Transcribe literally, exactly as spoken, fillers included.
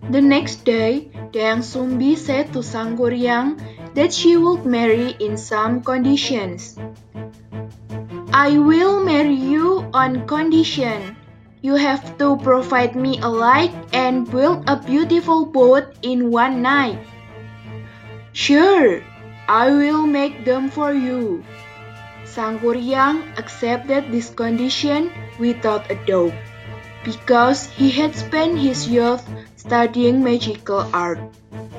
The next day, Dayang Sumbi said to Sangguryang that she would marry in some conditions. I will marry you on condition. You have to provide me a light and build a beautiful boat in one night. Sure, I will make them for you. Sangguryang accepted this condition without a doubt, because he had spent his youth studying magical art.